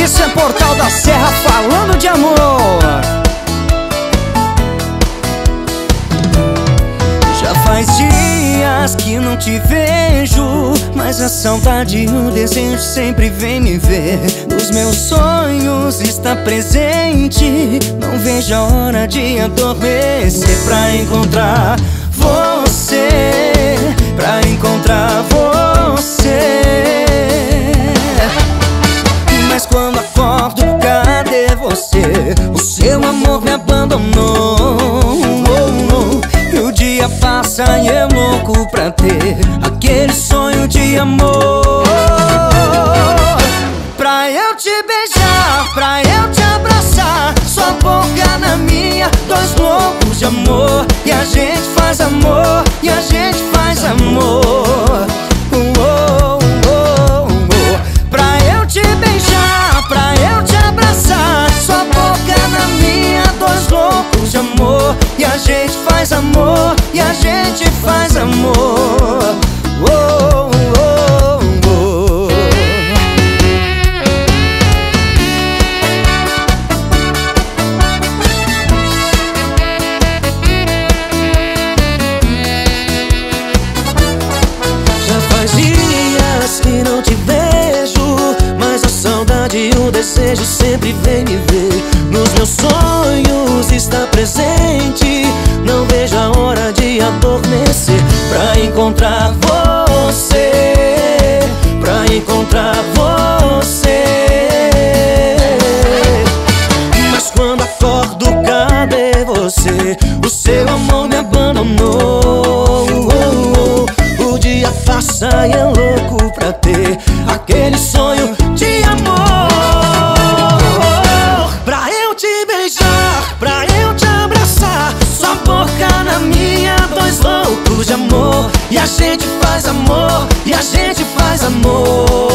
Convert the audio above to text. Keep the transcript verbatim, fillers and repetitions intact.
Esse é Portal da Serra falando de amor. Já faz dias que não te vejo, mas a saudade e o desejo sempre vem me ver. Nos meus sonhos está presente, não vejo a hora de adormecer pra encontrar você, pra encontrar você. Mas quando acordo, cadê você? O seu amor me abandonou. E o dia passa e eu louco pra ter aquele sonho de amor. Pra eu te beijar, pra eu te abraçar, sua boca na minha, dois loucos de amor. E a gente faz amor, e a gente faz amor. Oh, oh, oh, oh. Pra eu te beijar, pra eu te abraçar, sua boca na minha, dois loucos de amor. E a gente faz amor, e a gente faz amor. Oh, oh, oh. Já faz dias que não te vejo, mas a saudade e o desejo sempre vem me ver. Nos meus sonhos está presente, não vejo a hora de adormecer pra encontrar você, pra encontrar você. Mas quando acordo, cadê você? O seu amor me abandonou. O dia passa e é louco pra ter aquele sonho de amor. Pra eu te beijar, pra eu te abraçar, sua boca na minha, dois loucos de amor. E a gente faz amor, e a gente faz amor.